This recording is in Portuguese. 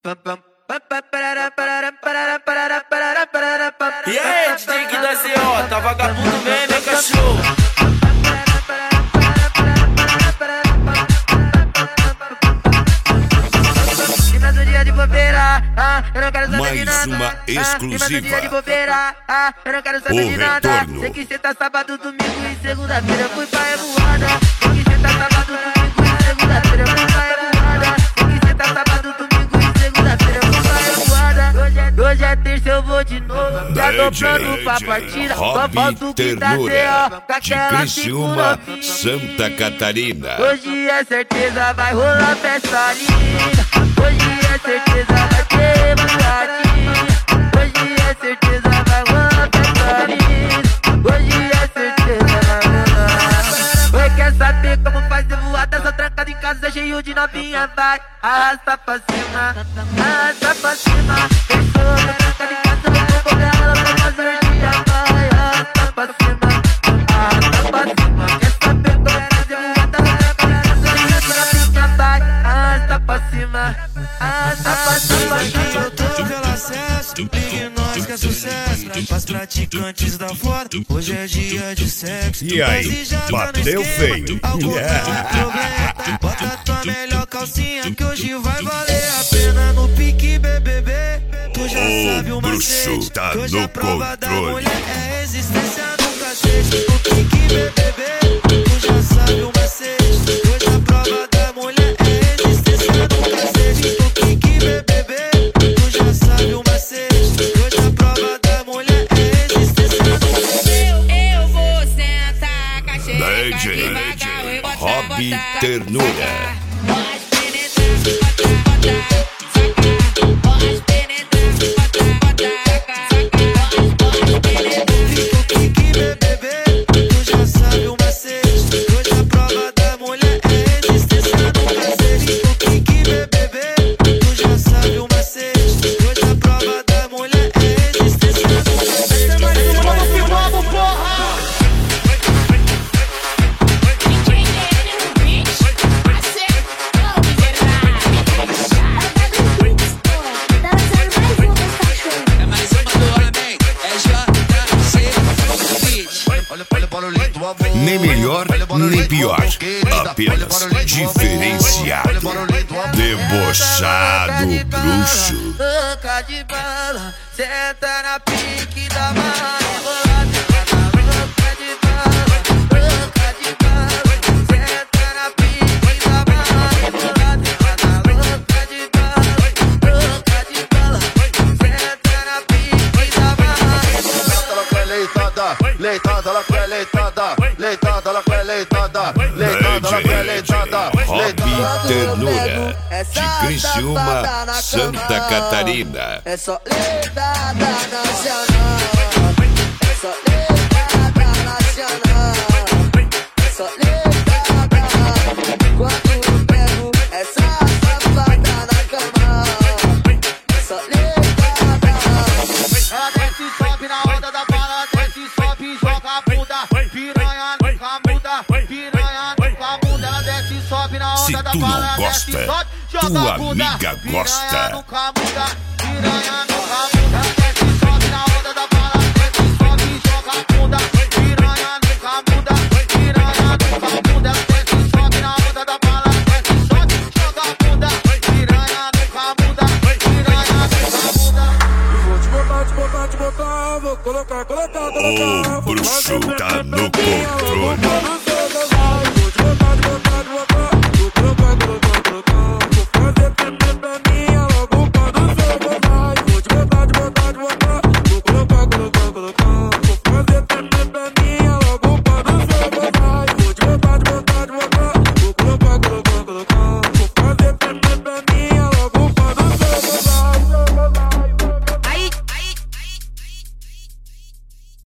E aí, DJ que da CO, tá vagabundo mesmo, hein, cachorro? Dia de bobeira, eu não quero saber de nada. Mais uma exclusiva. Dia de bobeira, eu não quero saber de nada. Sei que cê tá sábado, domingo e segunda-feira eu fui pra revoada. Sei que cê tá sábado, domingo e segunda-feira eu fui pra revoada. Sei que cê tá sábado, domingo e segunda-feira eu fui pra revoada. Hoje é terça, eu vou de novo. Já tô pronto pra partida. Só falta o que tá C.O. com aquela Criciúma, Santa Catarina. Hoje é certeza, vai rolar festa linda. Hoje é certeza, vai ter baladinha. Hoje é certeza, vai rolar festa linda. Hoje é certeza, vai rolar. Oi, quer saber como faz eu voar? Tá só trancado em casa, cheio de novinha. Vai, arrasta pra cima, arrasta pra cima. Fechou, tô trancado em casa, vou cobrar ela pra fazer dia. Vai, arrasta pra cima, arrasta pra cima. Quer saber como faz eu voar? Tá só trancado em casa, cheio de novinha. Vai, arrasta pra cima. Eu tô pelo acesso, ligue nós que é sucesso. Pras praticantes da fora, hoje é dia de sexo. E aí, bateu feio. Bota tua melhor calcinha que hoje vai valer a pena no pique BBB. Tu já sabe o macete, tá que hoje no a prova da controle. mulher é resistência do cacete. No pique BBB, tu já sabe o macete, que hoje a prova da mulher é resistência do cacete. No pique BBB, tu já sabe o macete, que hoje a prova da mulher é resistência do cacete. Eu vou sentar, cachorro. DJ Hobby Ternura. Pode penetrar, bota, saca. Pode penetrar, bota, saca. Pode penetrar. No pique BBB, tu já sabe o macete, que hoje a prova da mulher é resistência do cacete. No pique BBB, tu já sabe o macete, que hoje a prova da mulher é resistência do cacete. Essa é mais uma, vamos que vamos, porra! Nem melhor, nem pior. Apenas diferenciado. Debochado, bruxo. Louca de bala, senta na pique da mala. Louca de bala, louca de bala, senta na pique da mala. Louca de bala, louca de bala, senta na pique da mala. Leitada, ela quer leitada, leitada, ela quer leitada, leitada, ela quer leitada. Hobby Ternura, de Criciúma, Santa Catarina. É só leitada nacional, é só leitada nacional, é só leitada. Quando eu pego essa safada na cama, é só leitada. Ela desce e sobe na onda da bala, desce e sobe e joga a bunda. Piranha nunca muda, piranha nunca muda. Ela desce e sobe na Se onda da tu não bala, desce gosta, e sobe, joga tua a bunda. amiga Piranha gosta. nunca muda, piranha nunca muda. Ela desce e sobe na onda da bala, desce e sobe e joga a bunda. Piranha nunca muda, piranha nunca muda. Ela desce e sobe na onda da bala, desce e sobe e joga a bunda. Piranha nunca muda, piranha nunca muda. O bruxo tá no controle.